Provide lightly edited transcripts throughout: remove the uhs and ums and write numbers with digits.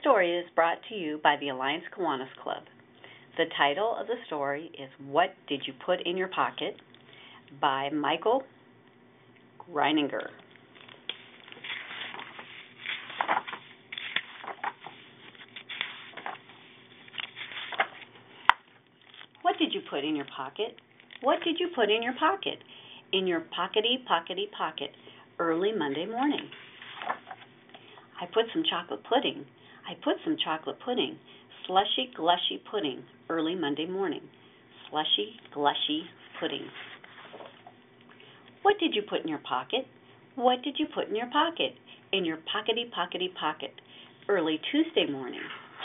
story is brought to you by the Alliance Kiwanis Club. The title of the story is What Did You Put in Your Pocket? By Michael Greininger. What did you put in your pocket? What did you put in your pocket? In your pockety pocket, early Monday morning. I put some chocolate pudding. I put some chocolate pudding. Slushy, glushy pudding, early Monday morning. Slushy, glushy pudding. What did you put in your pocket? What did you put in your pocket? In your pockety pocket, early Tuesday morning.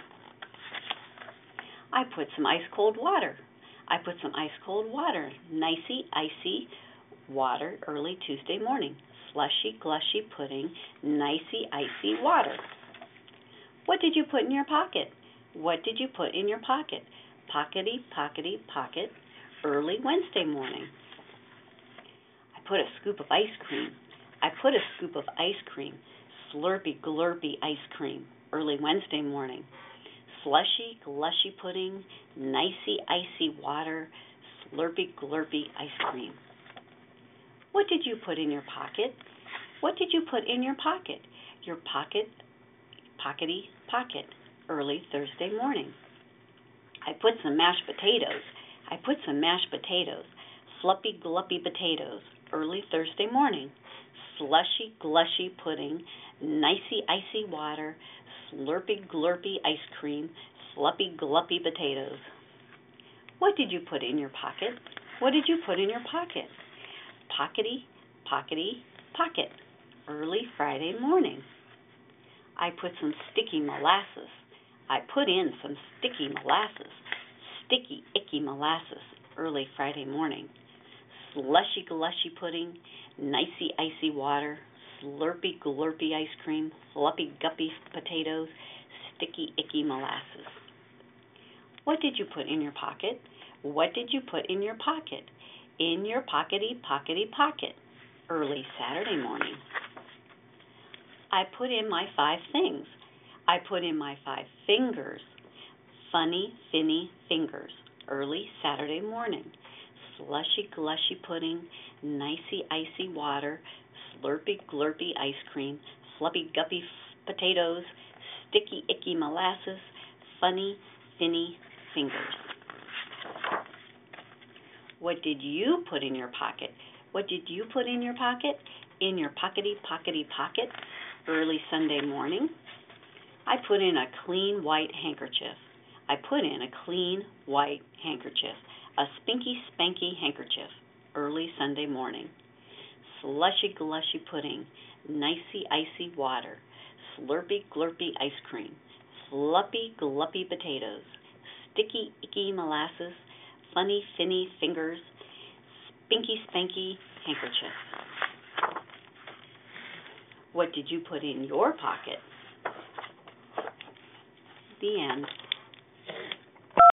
I put some ice cold water. I put some ice cold water, nicey, icy water, early Tuesday morning. Slushy, glushy pudding, nicey, icy water. What did you put in your pocket? What did you put in your pocket? Pockety pocket, early Wednesday morning. I put a scoop of ice cream. I put a scoop of ice cream, slurpy, glurpy ice cream, early Wednesday morning. Slushy, glushy pudding, nicey, icy water, slurpy, glurpy ice cream. What did you put in your pocket? What did you put in your pocket? Your pocket, pockety pocket, early Thursday morning. I put some mashed potatoes. I put some mashed potatoes, fluffy, gluppy potatoes, early Thursday morning. Slushy, glushy pudding, nicey, icy water, slurpy, glurpy ice cream, fluffy, gluppy potatoes. What did you put in your pocket? What did you put in your pocket? Pockety pocket, early Friday morning. I put some sticky molasses. I put in some sticky molasses, sticky, icky molasses, early Friday morning. Slushy, glushy pudding, nicey, icy water, slurpy, glurpy ice cream, fluffy, guppy potatoes, sticky, icky molasses. What did you put in your pocket? What did you put in your pocket? In your pockety pocket, early Saturday morning. I put in my 5 things. I put in my 5 fingers. Funny, finny fingers, early Saturday morning. Slushy, glushy pudding, nicey, icy water, slurpy, glurpy ice cream, fluffy, guppy potatoes, sticky, icky molasses, funny, finny fingers. What did you put in your pocket? What did you put in your pocket? In your pockety pocket, early Sunday morning. I put in a clean white handkerchief. I put in a clean white handkerchief, a spinky spanky handkerchief, early Sunday morning. Slushy glushy pudding, nicey icy water, slurpy glurpy ice cream, fluffy gluppy potatoes, sticky icky molasses, funny finny fingers, spinky spanky handkerchief. What did you put in your pocket? The end.